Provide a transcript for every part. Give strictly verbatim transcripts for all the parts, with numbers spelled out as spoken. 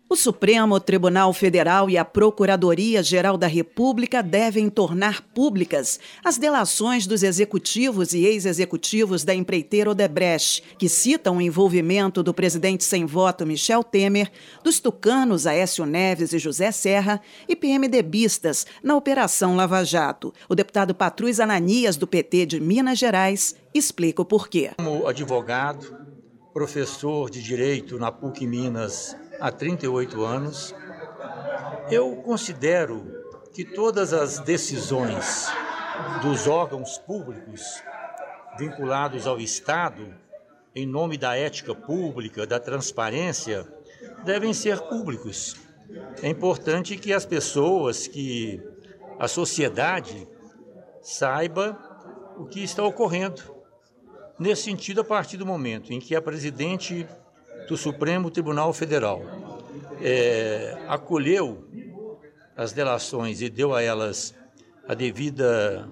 O Supremo Tribunal Federal e a Procuradoria-Geral da República devem tornar públicas as delações dos executivos e ex-executivos da empreiteira Odebrecht, que citam o envolvimento do presidente sem voto Michel Temer, dos tucanos Aécio Neves e José Serra e PMDBistas na Operação Lava Jato. O deputado Patrus Ananias, do P T de Minas Gerais, explica o porquê. Como advogado, professor de Direito na PUC Minas há trinta e oito anos, eu considero que todas as decisões dos órgãos públicos vinculados ao Estado, em nome da ética pública, da transparência, devem ser públicos. É importante que as pessoas, que a sociedade saiba o que está ocorrendo. Nesse sentido, a partir do momento em que a presidente do Supremo Tribunal Federal é, acolheu as delações e deu a elas a devida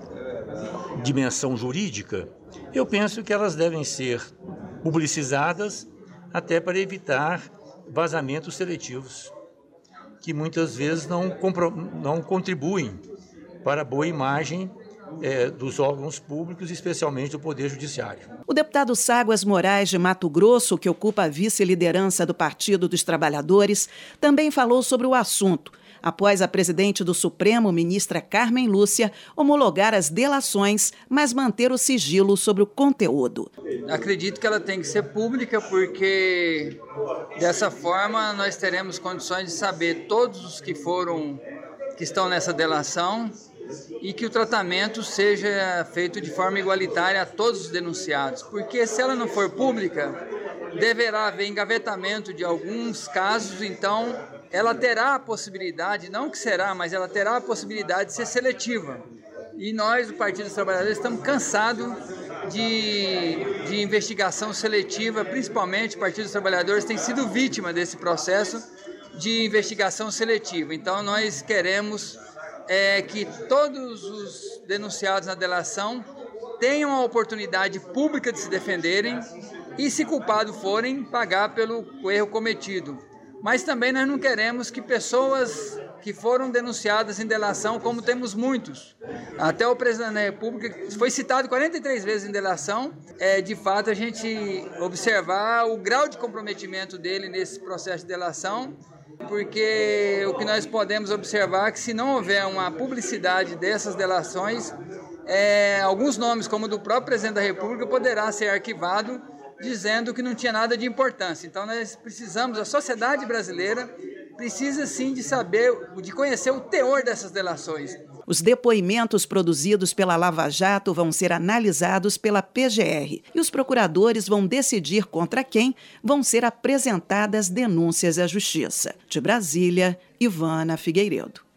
dimensão jurídica, eu penso que elas devem ser publicizadas até para evitar vazamentos seletivos, que muitas vezes não, compro, não contribuem para a boa imagem É, dos órgãos públicos, especialmente do Poder Judiciário. O deputado Ságuas Moraes, de Mato Grosso, que ocupa a vice-liderança do Partido dos Trabalhadores, também falou sobre o assunto, após a presidente do Supremo, ministra Carmen Lúcia, homologar as delações, mas manter o sigilo sobre o conteúdo. Acredito que ela tem que ser pública, porque dessa forma nós teremos condições de saber todos os que foram, que estão nessa delação, e que o tratamento seja feito de forma igualitária a todos os denunciados, porque se ela não for pública, deverá haver engavetamento de alguns casos, então ela terá a possibilidade, não que será, mas ela terá a possibilidade de ser seletiva. E nós, o Partido dos Trabalhadores, estamos cansados de, de investigação seletiva, principalmente o Partido dos Trabalhadores tem sido vítima desse processo de investigação seletiva. Então nós queremos É que todos os denunciados na delação tenham a oportunidade pública de se defenderem e, se culpados forem, pagar pelo erro cometido. Mas também nós não queremos que pessoas que foram denunciadas em delação, como temos muitos, até o presidente da República foi citado quarenta e três vezes em delação, é de fato a gente observar o grau de comprometimento dele nesse processo de delação, porque o que nós podemos observar é que, se não houver uma publicidade dessas delações, é, alguns nomes, como o do próprio presidente da República, poderá ser arquivado, dizendo que não tinha nada de importância. Então nós precisamos, a sociedade brasileira precisa sim de saber, de conhecer o teor dessas delações. Os depoimentos produzidos pela Lava Jato vão ser analisados pela P G R e os procuradores vão decidir contra quem vão ser apresentadas denúncias à Justiça. De Brasília, Ivana Figueiredo.